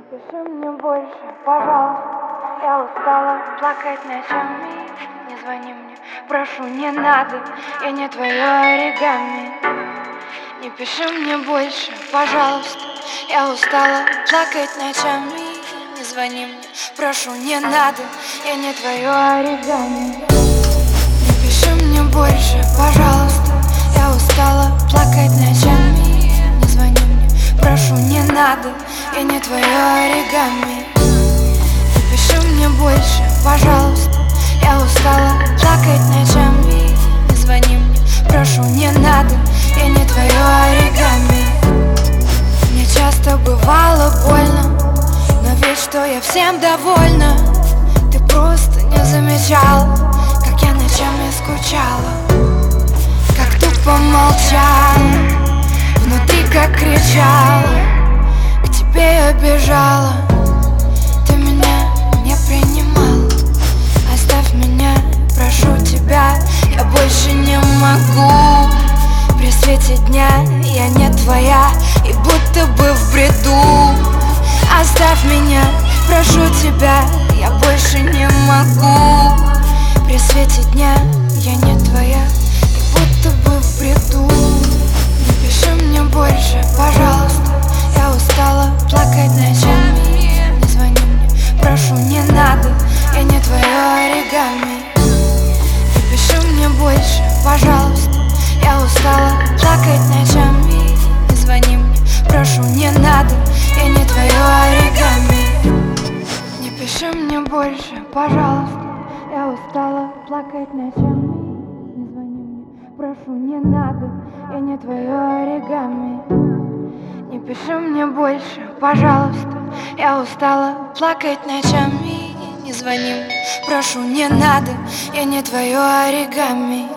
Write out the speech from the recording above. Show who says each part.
Speaker 1: Пиши мне больше, пожалуйста. Я устала плакать ночами. Не звони мне, прошу, не надо. Я не твое оригами. Не пиши мне больше, пожалуйста. Я устала плакать ночами. Не звони мне, прошу, не надо. Я не твое оригами. Не пиши мне больше, пожалуйста. Я устала плакать ночами. Не звони мне, прошу, не надо. Я не твое оригами. Не пиши мне больше, пожалуйста. Я устала плакать ночами. Не звони мне, прошу, не надо. Я не твое оригами. Мне часто бывало больно, но ведь что я всем довольна. Ты просто не замечал, как я ночами скучала, как тупо молчала, внутри как кричала. К тебе я бежала, ты меня не принимал. Оставь меня, прошу тебя, я больше не могу. При свете дня я не твоя и будто бы в бреду. Оставь меня, прошу тебя, я больше не могу. При свете дня я не твоя и будто бы в бреду. Не пиши мне больше, пожалуйста. Я устала плакать ночами. Не звони мне, прошу, не надо. Я не твое оригами. Не пиши мне больше, пожалуйста. Я устала плакать ночами. Не звони мне, прошу, не надо. Я не твое оригами. Не пиши мне больше, пожалуйста. Я устала плакать ночами. Не звони мне, прошу, не надо. Я не твое оригами. Не пиши мне больше, пожалуйста. Я устала плакать ночами. Не звони мне, прошу, не надо. Я не твое оригами.